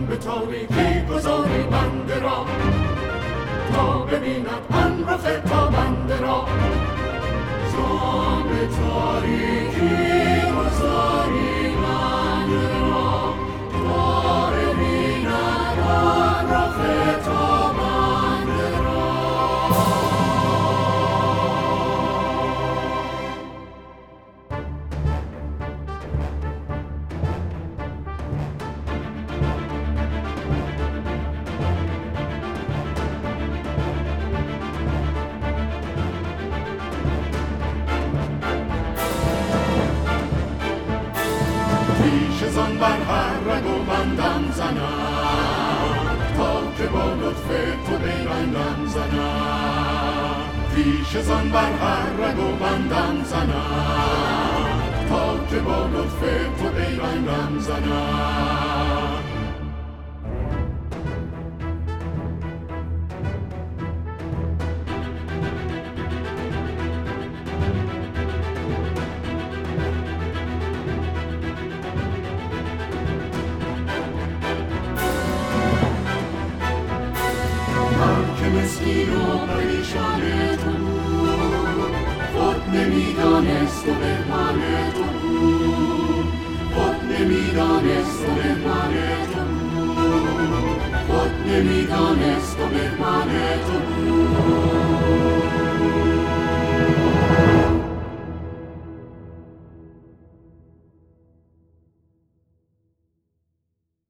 به تاریکی گذاری بنده را، تا ببیند آن رخ تابنده را. جام به تاریکی گذاری بنده را، تا ببیند آن رخ تابنده را. پیش زن بر هر رگ و بندم زنم، تا که با لطف تو بیبندم زنم. پیش زن بر هر رگ و بندم زنم، تا که با لطف تو بیبندم زنم. مسکین و پریشان تو بود، خود نمیدانست و مهمان تو بود. خود نمیدانست و مهمان تو بود. خود نمیدانست و مهمان تو بود.